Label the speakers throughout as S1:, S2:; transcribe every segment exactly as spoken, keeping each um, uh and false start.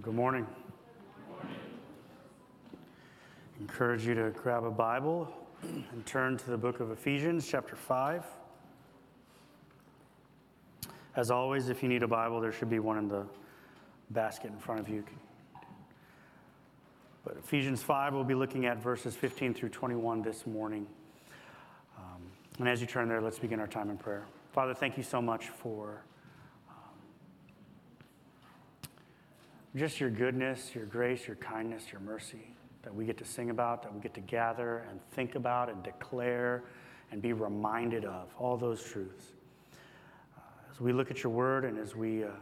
S1: Good morning. Encourage you to grab a Bible and turn to the book of Ephesians, chapter five. As always, if you need a Bible, there should be one in the basket in front of you. But Ephesians five, we'll be looking at verses fifteen through twenty-one this morning. Um, and as you turn there, let's begin our time in prayer. Father, thank you so much for just your goodness, your grace, your kindness, your mercy that we get to sing about, that we get to gather and think about and declare and be reminded of, all those truths. Uh, as we look at your word and as we uh,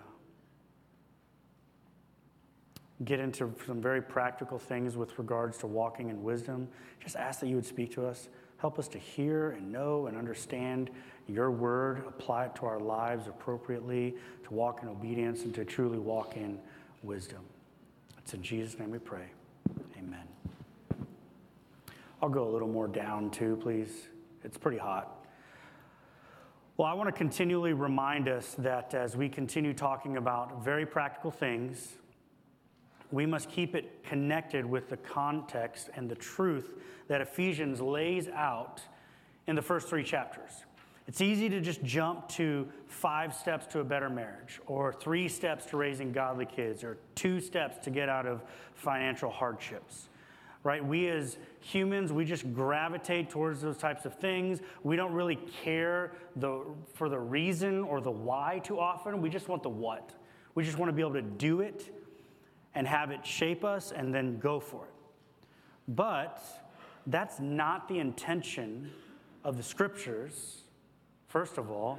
S1: get into some very practical things with regards to walking in wisdom, just ask that you would speak to us. Help us to hear and know and understand your word, apply it to our lives appropriately, to walk in obedience and to truly walk in wisdom. It's in Jesus' name we pray. Amen. I'll go a little more down too, please. It's pretty hot. Well, I want to continually remind us that as we continue talking about very practical things, we must keep it connected with the context and the truth that Ephesians lays out in the first three chapters. It's easy to just jump to five steps to a better marriage, or three steps to raising godly kids, or two steps to get out of financial hardships, right? We as humans, we just gravitate towards those types of things. We don't really care the, for the reason or the why too often. We just want the what. We just want to be able to do it and have it shape us and then go for it. But that's not the intention of the scriptures. First of all,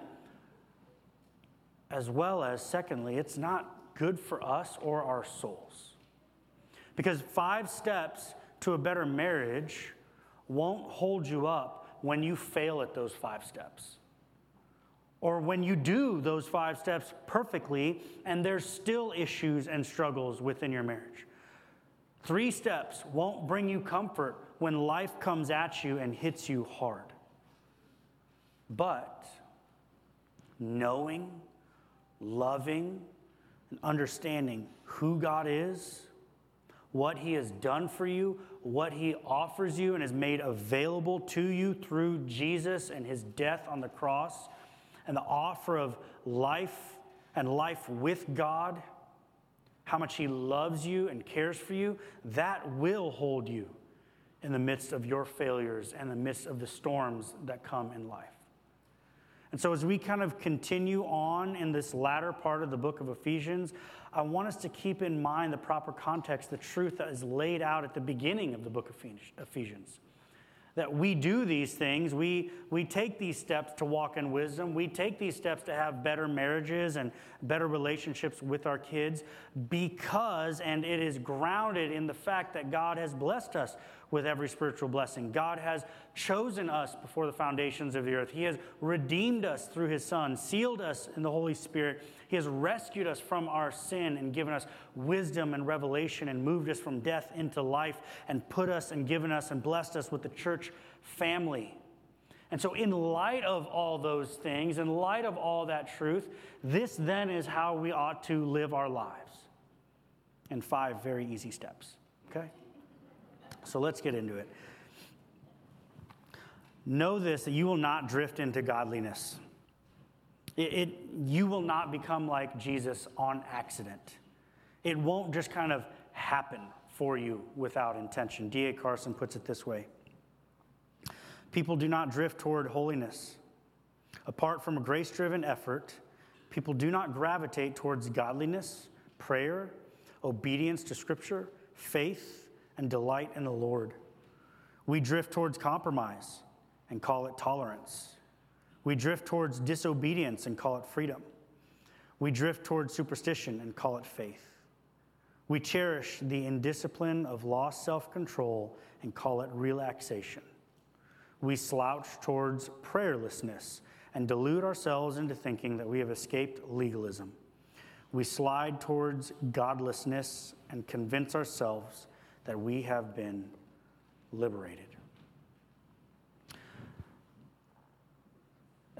S1: as well as secondly, it's not good for us or our souls. Because five steps to a better marriage won't hold you up when you fail at those five steps. Or when you do those five steps perfectly and there's still issues and struggles within your marriage. Three steps won't bring you comfort when life comes at you and hits you hard. But knowing, loving, and understanding who God is, what he has done for you, what he offers you and has made available to you through Jesus and his death on the cross, and the offer of life and life with God, how much he loves you and cares for you, that will hold you in the midst of your failures and the midst of the storms that come in life. And so as we kind of continue on in this latter part of the book of Ephesians, I want us to keep in mind the proper context, the truth that is laid out at the beginning of the book of Ephesians. That we do these things, we, we take these steps to walk in wisdom, we take these steps to have better marriages and better relationships with our kids because, and it is grounded in the fact that God has blessed us with every spiritual blessing. God has chosen us before the foundations of the earth. He has redeemed us through his Son, sealed us in the Holy Spirit. He has rescued us from our sin and given us wisdom and revelation and moved us from death into life and put us and given us and blessed us with the church family. And so in light of all those things, in light of all that truth, this then is how we ought to live our lives in five very easy steps, okay? So let's get into it. Know this, that you will not drift into godliness. It, it, you will not become like Jesus on accident. It won't just kind of happen for you without intention. D A Carson puts it this way. People do not drift toward holiness. Apart from a grace-driven effort, people do not gravitate towards godliness, prayer, obedience to Scripture, faith, and delight in the Lord. We drift towards compromise and call it tolerance. We drift towards disobedience and call it freedom. We drift towards superstition and call it faith. We cherish the indiscipline of lost self-control and call it relaxation. We slouch towards prayerlessness and delude ourselves into thinking that we have escaped legalism. We slide towards godlessness and convince ourselves that we have been liberated.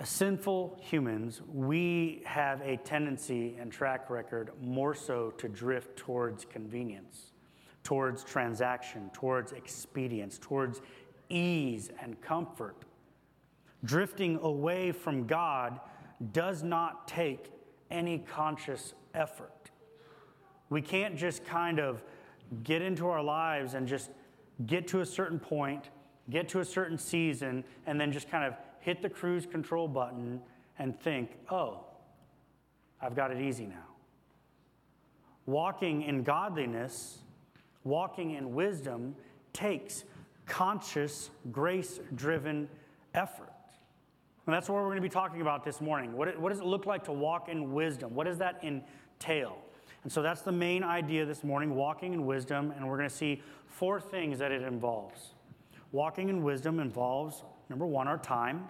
S1: As sinful humans, we have a tendency and track record more so to drift towards convenience, towards transaction, towards expedience, towards ease and comfort. Drifting away from God does not take any conscious effort. We can't just kind of get into our lives and just get to a certain point, get to a certain season, and then just kind of hit the cruise control button and think, oh, I've got it easy now. Walking in godliness, walking in wisdom takes conscious, grace-driven effort. And that's what we're going to be talking about this morning. What, what does it look like to walk in wisdom? What does that entail? And so that's the main idea this morning, walking in wisdom, and we're going to see four things that it involves. Walking in wisdom involves, number one, our time.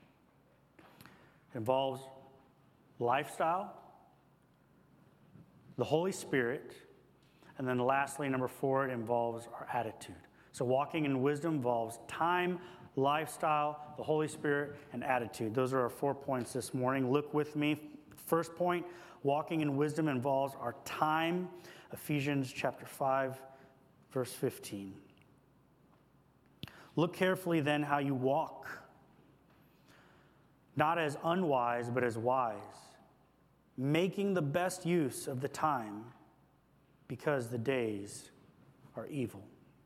S1: It involves lifestyle, the Holy Spirit, and then lastly, number four, it involves our attitude. So walking in wisdom involves time, lifestyle, the Holy Spirit, and attitude. Those are our four points this morning. Look with me. First point, walking in wisdom involves our time. Ephesians chapter five, verse fifteen. Look carefully then how you walk, not as unwise, but as wise, making the best use of the time, because the days are evil.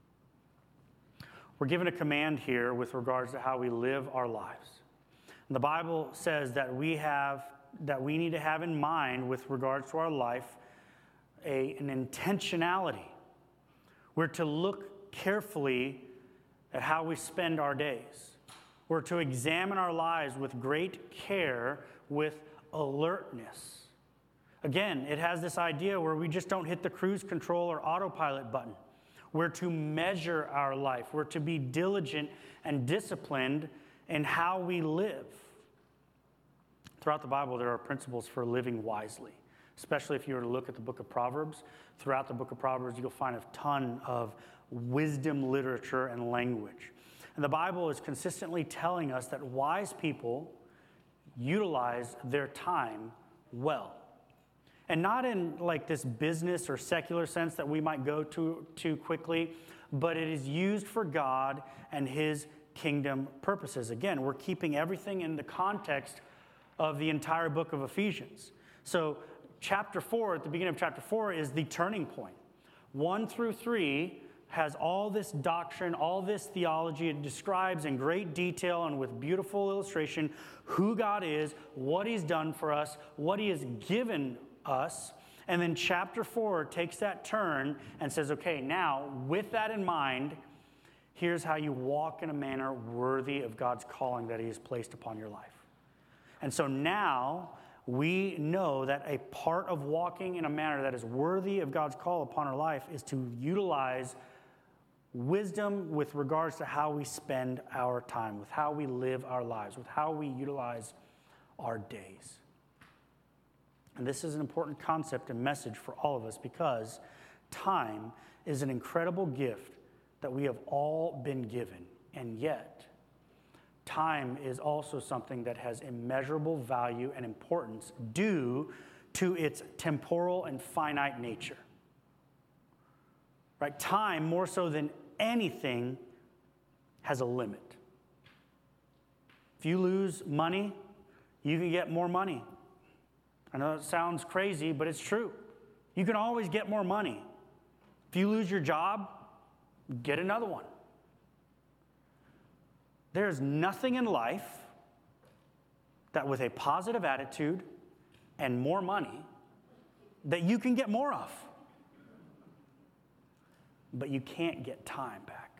S1: We're given a command here with regards to how we live our lives. And the Bible says that we have, that we need to have in mind with regards to our life a, an intentionality. We're to look carefully at how we spend our days. We're to examine our lives with great care, with alertness. Again, it has this idea where we just don't hit the cruise control or autopilot button. We're to measure our life. We're to be diligent and disciplined in how we live. Throughout the Bible, there are principles for living wisely, especially if you were to look at the book of Proverbs. Throughout the book of Proverbs, you'll find a ton of wisdom literature and language. And the Bible is consistently telling us that wise people utilize their time well. And not in like this business or secular sense that we might go to too quickly, but it is used for God and his kingdom purposes. Again, we're keeping everything in the context of the entire book of Ephesians. So chapter four, at the beginning of chapter four, is the turning point. One through three has all this doctrine, all this theology. It describes in great detail and with beautiful illustration who God is, what he's done for us, what he has given us. And then chapter four takes that turn and says, okay, now with that in mind, here's how you walk in a manner worthy of God's calling that he has placed upon your life. And so now we know that a part of walking in a manner that is worthy of God's call upon our life is to utilize wisdom with regards to how we spend our time, with how we live our lives, with how we utilize our days. And this is an important concept and message for all of us because time is an incredible gift that we have all been given. And yet, time is also something that has immeasurable value and importance due to its temporal and finite nature. Right? Time, more so than anything, has a limit. If you lose money, you can get more money. I know it sounds crazy, but it's true. You can always get more money. If you lose your job, get another one. There's nothing in life that with a positive attitude and more money that you can get more of. But you can't get time back.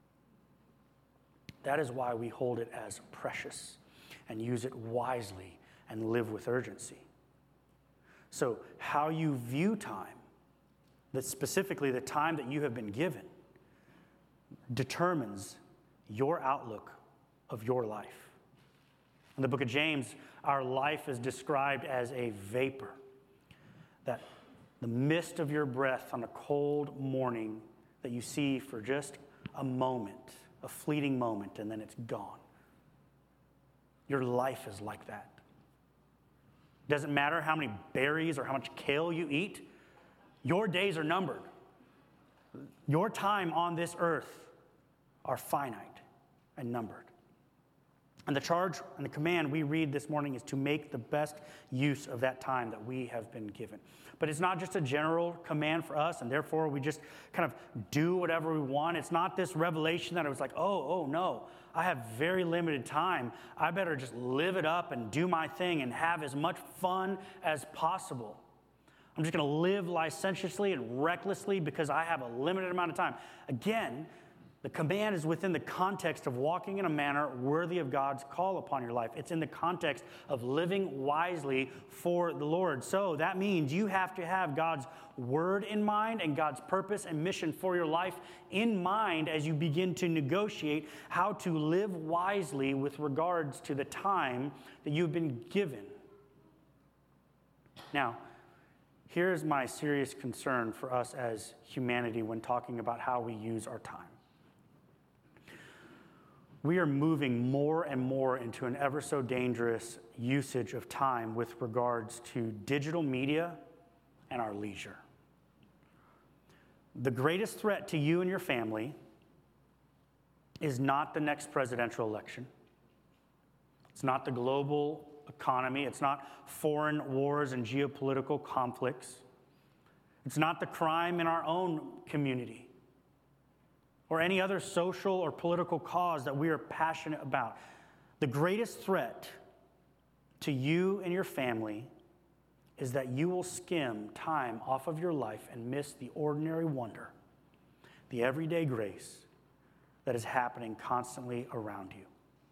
S1: That is why we hold it as precious and use it wisely and live with urgency. So how you view time, that specifically the time that you have been given, determines your outlook of your life. In the book of James, our life is described as a vapor, that the mist of your breath on a cold morning that you see for just a moment, a fleeting moment, and then it's gone. Your life is like that. Doesn't matter how many berries or how much kale you eat, your days are numbered. Your time on this earth are finite and numbered. And the charge and the command we read this morning is to make the best use of that time that we have been given. But it's not just a general command for us, and therefore we just kind of do whatever we want. It's not this revelation that it was like, oh, oh, no, I have very limited time. I better just live it up and do my thing and have as much fun as possible. I'm just going to live licentiously and recklessly because I have a limited amount of time. Again, the command is within the context of walking in a manner worthy of God's call upon your life. It's in the context of living wisely for the Lord. So that means you have to have God's word in mind and God's purpose and mission for your life in mind as you begin to negotiate how to live wisely with regards to the time that you've been given. Now, here's my serious concern for us as humanity when talking about how we use our time. We are moving more and more into an ever so dangerous usage of time with regards to digital media and our leisure. The greatest threat to you and your family is not the next presidential election. It's not the global economy. It's not foreign wars and geopolitical conflicts. It's not the crime in our own community or any other social or political cause that we are passionate about. The greatest threat to you and your family is that you will skim time off of your life and miss the ordinary wonder, the everyday grace that is happening constantly around you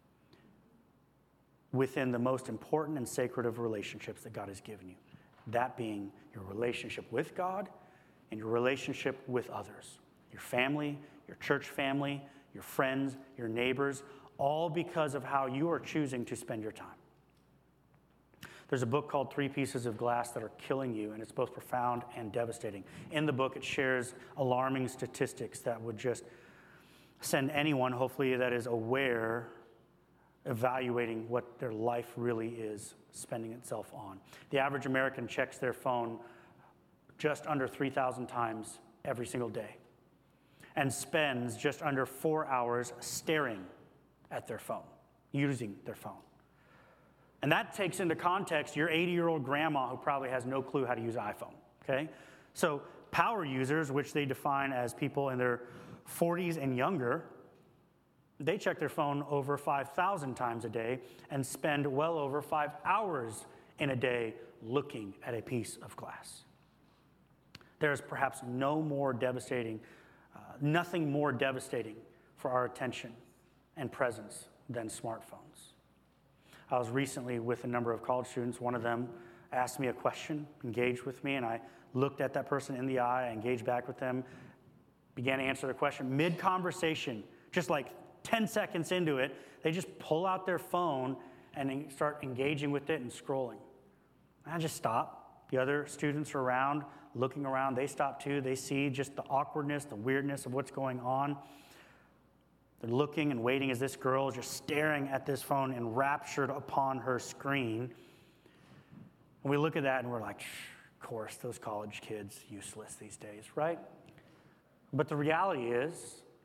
S1: within the most important and sacred of relationships that God has given you, that being your relationship with God and your relationship with others, your family, your church family, your friends, your neighbors, all because of how you are choosing to spend your time. There's a book called Three Pieces of Glass that are killing you, and it's both profound and devastating. In the book, it shares alarming statistics that would just send anyone, hopefully, that is aware, evaluating what their life really is spending itself on. The average American checks their phone just under three thousand times every single day, and spends just under four hours staring at their phone, using their phone. And that takes into context your eighty-year-old grandma who probably has no clue how to use an iPhone, okay? So power users, which they define as people in their forties and younger, they check their phone over five thousand times a day and spend well over five hours in a day looking at a piece of glass. There is perhaps no more devastating Uh, nothing more devastating for our attention and presence than smartphones. I was recently with a number of college students. One of them asked me a question, engaged with me, and I looked at that person in the eye, I engaged back with them, began to answer their question. Mid-conversation, just like ten seconds into it, they just pull out their phone and start engaging with it and scrolling. And I just stop. The other students are around, looking around, they stop too. They see just the awkwardness, the weirdness of what's going on. They're looking and waiting as this girl is just staring at this phone, enraptured upon her screen. And we look at that and we're like, of course, those college kids, useless these days, right? But the reality is,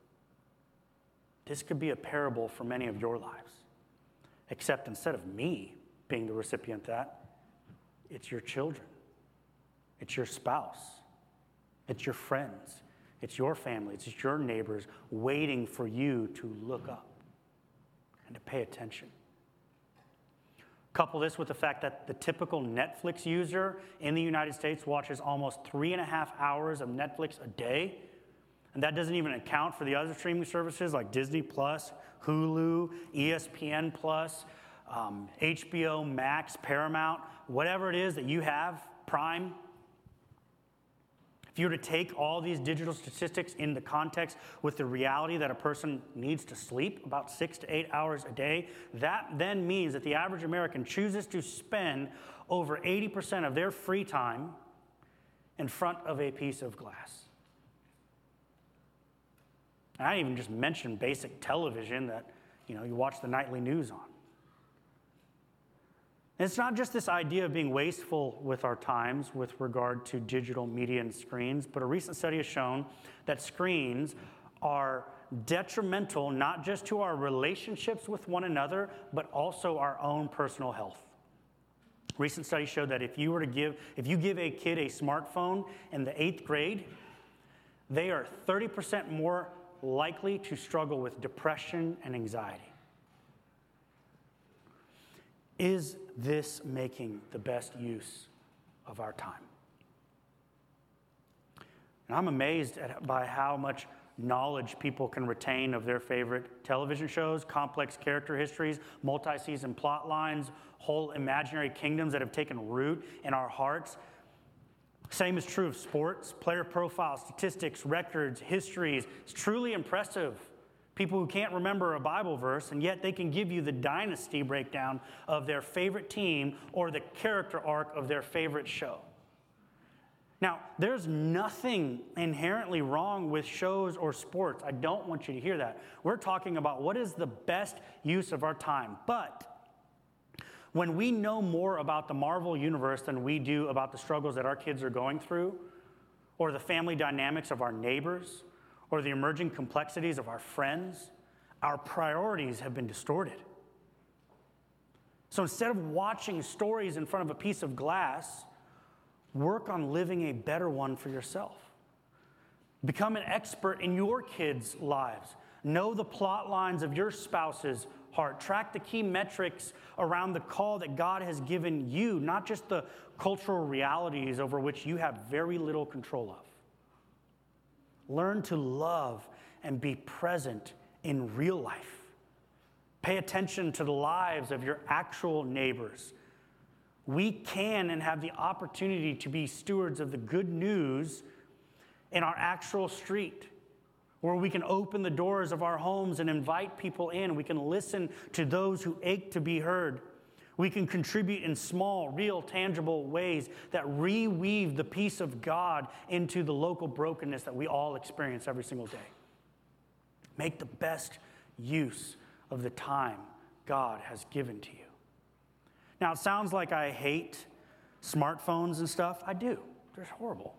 S1: this could be a parable for many of your lives. Except instead of me being the recipient of that, it's your children. It's your spouse. It's your friends. It's your family. It's your neighbors waiting for you to look up and to pay attention. Couple this with the fact that the typical Netflix user in the United States watches almost three and a half hours of Netflix a day. And that doesn't even account for the other streaming services like Disney Plus, Hulu, E S P N Plus, um, H B O Max, Paramount, whatever it is that you have, Prime. If you were to take all these digital statistics into context with the reality that a person needs to sleep about six to eight hours a day, that then means that the average American chooses to spend over eighty percent of their free time in front of a piece of glass. And I didn't even just mention basic television that, you know, you watch the nightly news on. And it's not just this idea of being wasteful with our times with regard to digital media and screens, but a recent study has shown that screens are detrimental not just to our relationships with one another, but also our own personal health. Recent study showed that if you were to give, if you give a kid a smartphone in the eighth grade, they are thirty percent more likely to struggle with depression and anxiety. Is this making the best use of our time? And I'm amazed at, by how much knowledge people can retain of their favorite television shows, complex character histories, multi-season plot lines, whole imaginary kingdoms that have taken root in our hearts. Same is true of sports, player profiles, statistics, records, histories. It's truly impressive. People who can't remember a Bible verse, and yet they can give you the dynasty breakdown of their favorite team or the character arc of their favorite show. Now, there's nothing inherently wrong with shows or sports. I don't want you to hear that. We're talking about what is the best use of our time. But when we know more about the Marvel universe than we do about the struggles that our kids are going through, or the family dynamics of our neighbors, or the emerging complexities of our friends, our priorities have been distorted. So instead of watching stories in front of a piece of glass, work on living a better one for yourself. Become an expert in your kids' lives. Know the plot lines of your spouse's heart. Track the key metrics around the call that God has given you, not just the cultural realities over which you have very little control of. Learn to love and be present in real life. Pay attention to the lives of your actual neighbors. We can and have the opportunity to be stewards of the good news in our actual street, where we can open the doors of our homes and invite people in. We can listen to those who ache to be heard. We can contribute in small, real, tangible ways that reweave the peace of God into the local brokenness that we all experience every single day. Make the best use of the time God has given to you. Now, it sounds like I hate smartphones and stuff. I do. They're horrible.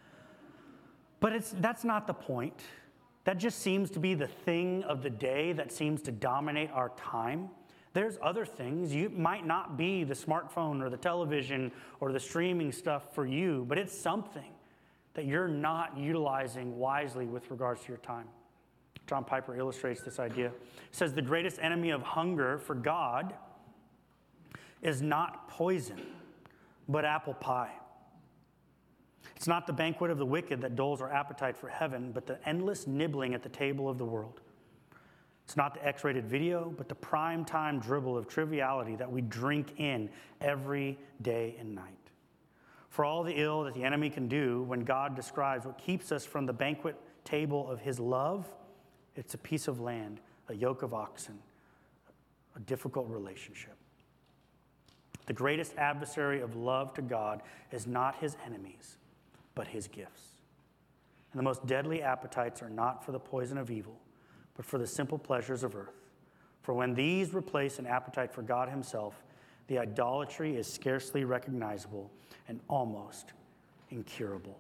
S1: But it's, that's not the point. That just seems to be the thing of the day that seems to dominate our time. There's other things. You might not be the smartphone or the television or the streaming stuff for you, but it's something that you're not utilizing wisely with regards to your time. John Piper illustrates this idea. He says, the greatest enemy of hunger for God is not poison, but apple pie. It's not the banquet of the wicked that dulls our appetite for heaven, but the endless nibbling at the table of the world. It's not the X-rated video, but the prime-time dribble of triviality that we drink in every day and night. For all the ill that the enemy can do when God describes what keeps us from the banquet table of his love, it's a piece of land, a yoke of oxen, a difficult relationship. The greatest adversary of love to God is not his enemies, but his gifts. And the most deadly appetites are not for the poison of evil, but for the simple pleasures of earth. For when these replace an appetite for God himself, the idolatry is scarcely recognizable and almost incurable.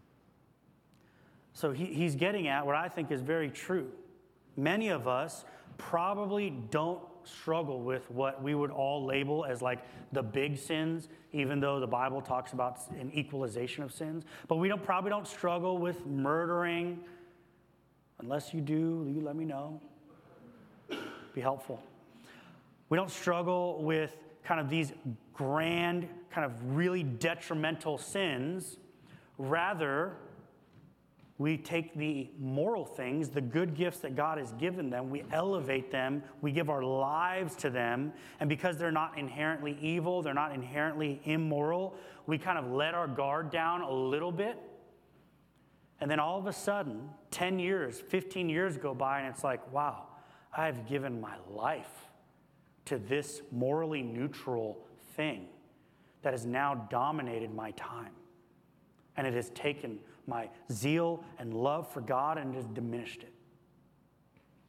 S1: So he, he's getting at what I think is very true. Many of us probably don't struggle with what we would all label as like the big sins, even though the Bible talks about an equalization of sins. But we don't probably don't struggle with murdering. Unless you do, you let me know. Be helpful. We don't struggle with kind of these grand, kind of really detrimental sins. Rather, we take the moral things, the good gifts that God has given them, we elevate them, we give our lives to them, and because they're not inherently evil, they're not inherently immoral, we kind of let our guard down a little bit. And then all of a sudden, ten years, fifteen years go by, and it's like, wow, I've given my life to this morally neutral thing that has now dominated my time. And it has taken my zeal and love for God and has diminished it.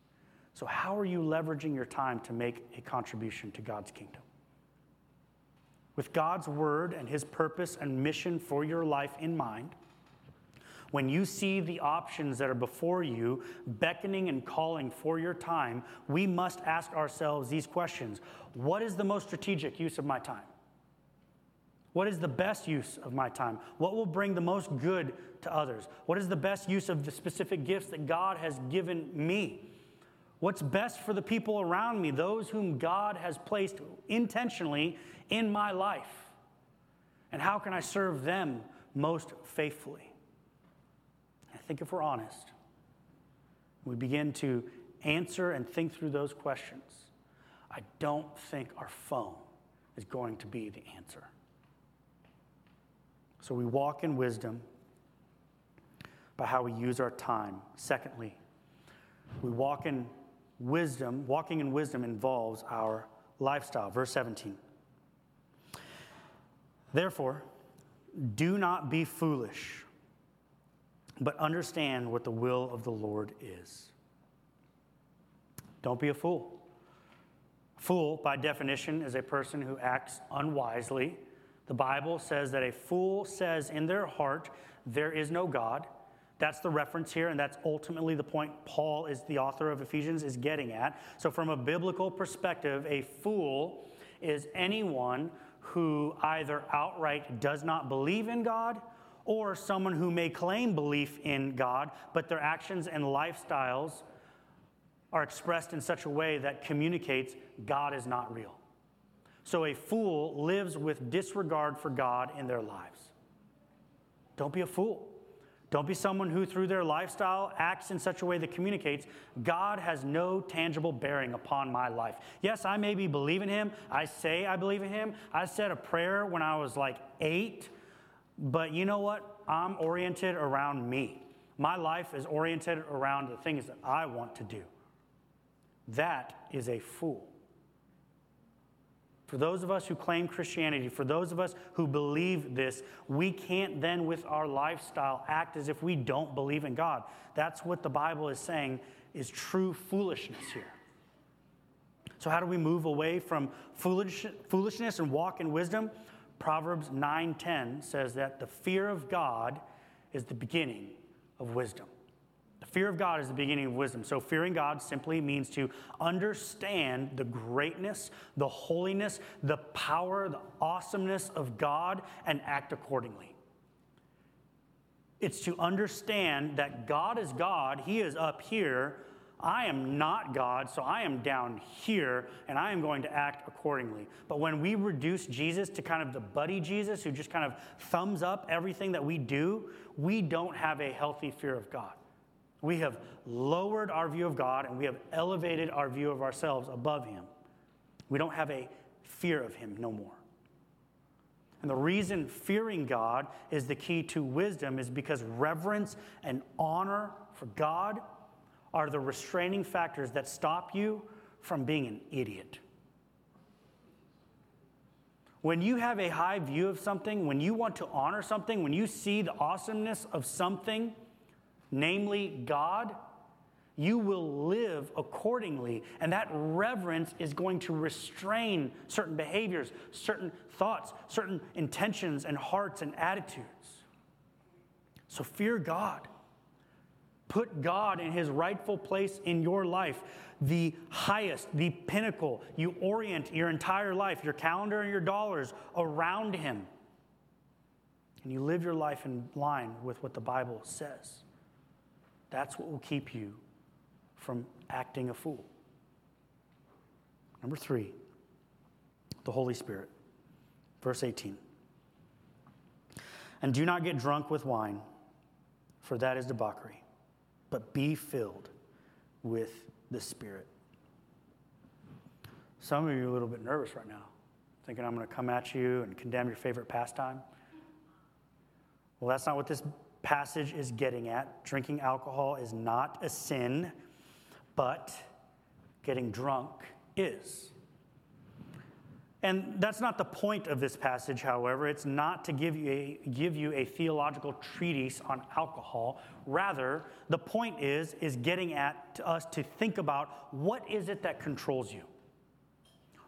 S1: So how are you leveraging your time to make a contribution to God's kingdom? with God's word and his purpose and mission for your life in mind, when you see the options that are before you beckoning and calling for your time, we must ask ourselves these questions. What is the most strategic use of my time? What is the best use of my time? What will bring the most good to others? What is the best use of the specific gifts that God has given me? What's best for the people around me, those whom God has placed intentionally in my life? And how can I serve them most faithfully? I think if we're honest, we begin to answer and think through those questions, I don't think our phone is going to be the answer. So we walk in wisdom by how we use our time. Secondly, we walk in wisdom. Walking in wisdom involves our lifestyle. Verse seventeen. Therefore, do not be foolish, but understand what the will of the Lord is. Don't be a fool. Fool, by definition, is a person who acts unwisely. The Bible says that a fool says in their heart, there is no God. That's the reference here, and that's ultimately the point Paul, is the author of Ephesians, is getting at. So from a biblical perspective, a fool is anyone who either outright does not believe in God, or someone who may claim belief in God, but their actions and lifestyles are expressed in such a way that communicates God is not real. So a fool lives with disregard for God in their lives. Don't be a fool. Don't be someone who, through their lifestyle, acts in such a way that communicates, God has no tangible bearing upon my life. Yes, I maybe believe in him. I say I believe in him. I said a prayer when I was like eight. But you know what? I'm oriented around me. My life is oriented around the things that I want to do. That is a fool. For those of us who claim Christianity, for those of us who believe this, we can't then with our lifestyle act as if we don't believe in God. That's what the Bible is saying is true foolishness here. So how do we move away from foolish, foolishness and walk in wisdom? Proverbs nine ten says that the fear of God is the beginning of wisdom. The fear of God is the beginning of wisdom. So fearing God simply means to understand the greatness, the holiness, the power, the awesomeness of God and act accordingly. It's to understand that God is God. He is up here. I am not God, so I am down here, and I am going to act accordingly. But when we reduce Jesus to kind of the buddy Jesus who just kind of thumbs up everything that we do, we don't have a healthy fear of God. We have lowered our view of God, and we have elevated our view of ourselves above him. We don't have a fear of him no more. And the reason fearing God is the key to wisdom is because reverence and honor for God are the restraining factors that stop you from being an idiot. When you have a high view of something, when you want to honor something, when you see the awesomeness of something, namely God, you will live accordingly. And that reverence is going to restrain certain behaviors, certain thoughts, certain intentions and hearts and attitudes. So fear God. Put God in his rightful place in your life, the highest, the pinnacle. You orient your entire life, your calendar and your dollars around him. And you live your life in line with what the Bible says. That's what will keep you from acting a fool. Number three, the Holy Spirit. Verse eighteen. And do not get drunk with wine, for that is debauchery, but be filled with the Spirit. Some of you are a little bit nervous right now, thinking I'm going to come at you and condemn your favorite pastime. Well, that's not what this passage is getting at. Drinking alcohol is not a sin, but getting drunk is. And that's not the point of this passage, however. It's not to give you a, give you a theological treatise on alcohol. Rather, the point is, is getting at to us to think about what is it that controls you?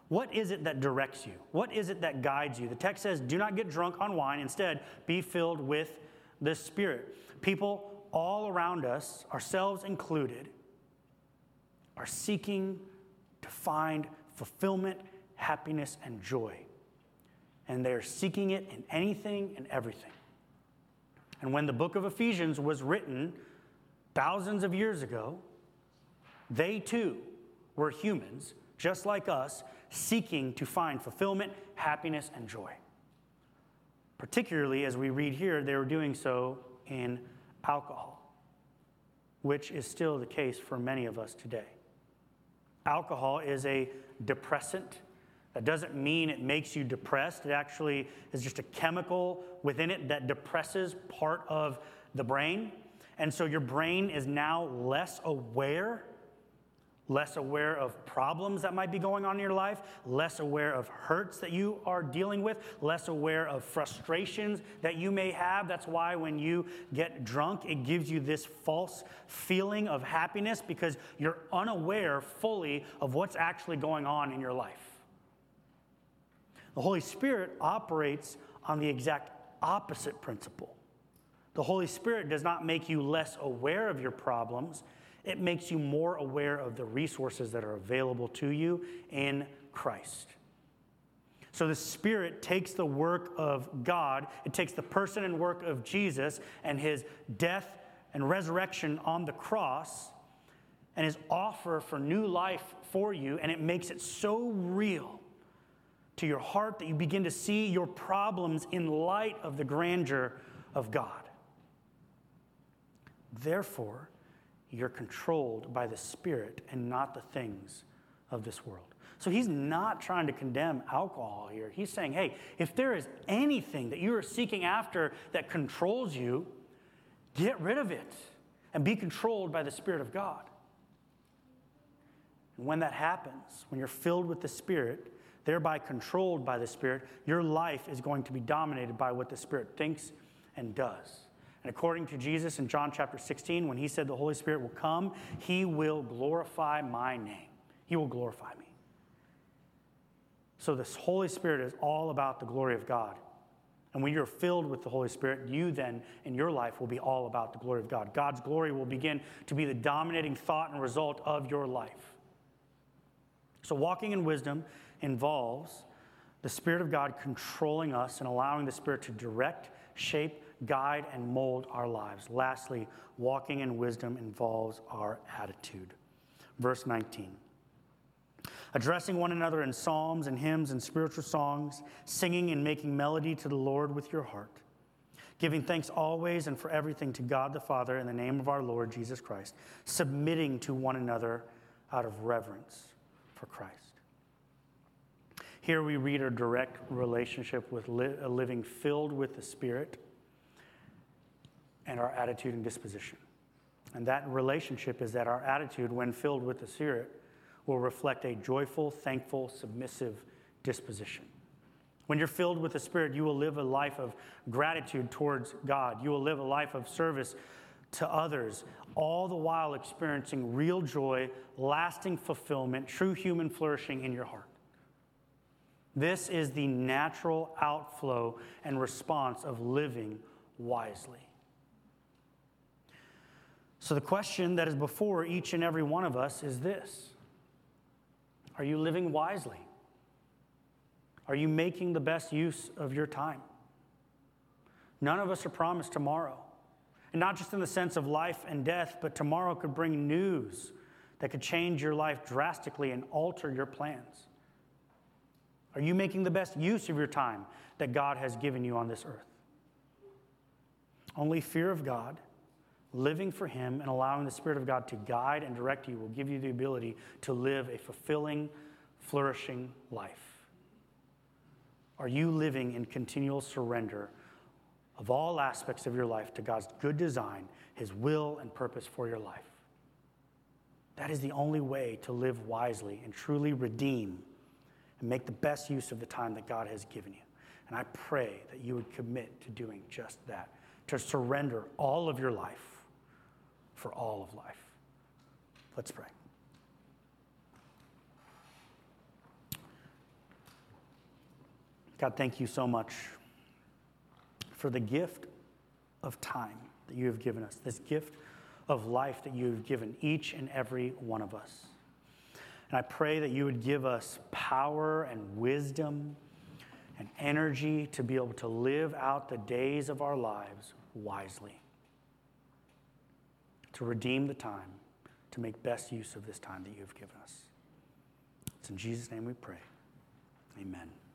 S1: What is it that directs you? What is it that guides you? The text says, do not get drunk on wine. Instead, be filled with the Spirit. People all around us, ourselves included, are seeking to find fulfillment, happiness, and joy. And they're seeking it in anything and everything. And when the book of Ephesians was written thousands of years ago, they too were humans, just like us, seeking to find fulfillment, happiness, and joy. Particularly, as we read here, they were doing so in alcohol, which is still the case for many of us today. Alcohol is a depressant. That doesn't mean it makes you depressed. It actually is just a chemical within it that depresses part of the brain. And so your brain is now less aware, less aware of problems that might be going on in your life, less aware of hurts that you are dealing with, less aware of frustrations that you may have. That's why when you get drunk, it gives you this false feeling of happiness because you're unaware fully of what's actually going on in your life. The Holy Spirit operates on the exact opposite principle. The Holy Spirit does not make you less aware of your problems. It makes you more aware of the resources that are available to you in Christ. So the Spirit takes the work of God, it takes the person and work of Jesus and his death and resurrection on the cross and his offer for new life for you, and it makes it so real to your heart that you begin to see your problems in light of the grandeur of God. Therefore, you're controlled by the Spirit and not the things of this world. So he's not trying to condemn alcohol here. He's saying, hey, if there is anything that you are seeking after that controls you, get rid of it and be controlled by the Spirit of God. And when that happens, when you're filled with the Spirit, thereby controlled by the Spirit, your life is going to be dominated by what the Spirit thinks and does. And according to Jesus in John chapter sixteen, when he said the Holy Spirit will come, he will glorify my name. He will glorify me. So this Holy Spirit is all about the glory of God. And when you're filled with the Holy Spirit, you then in your life will be all about the glory of God. God's glory will begin to be the dominating thought and result of your life. So walking in wisdom involves the Spirit of God controlling us and allowing the Spirit to direct, shape, guide, and mold our lives. Lastly, walking in wisdom involves our attitude. Verse nineteen. Addressing one another in psalms and hymns and spiritual songs, singing and making melody to the Lord with your heart, giving thanks always and for everything to God the Father in the name of our Lord Jesus Christ, submitting to one another out of reverence for Christ. Here we read a direct relationship with li- a living filled with the Spirit and our attitude and disposition. And that relationship is that our attitude, when filled with the Spirit, will reflect a joyful, thankful, submissive disposition. When you're filled with the Spirit, you will live a life of gratitude towards God. You will live a life of service to others, all the while experiencing real joy, lasting fulfillment, true human flourishing in your heart. This is the natural outflow and response of living wisely. So the question that is before each and every one of us is this: are you living wisely? Are you making the best use of your time? None of us are promised tomorrow. And not just in the sense of life and death, but tomorrow could bring news that could change your life drastically and alter your plans. Are you making the best use of your time that God has given you on this earth? Only fear of God, living for him, and allowing the Spirit of God to guide and direct you will give you the ability to live a fulfilling, flourishing life. Are you living in continual surrender of all aspects of your life to God's good design, his will and purpose for your life? That is the only way to live wisely and truly redeem and make the best use of the time that God has given you. And I pray that you would commit to doing just that, to surrender all of your life for all of life. Let's pray. God, thank you so much for the gift of time that you have given us, this gift of life that you have given each and every one of us. And I pray that you would give us power and wisdom and energy to be able to live out the days of our lives wisely, to redeem the time, to make best use of this time that you have given us. It's in Jesus' name we pray. Amen.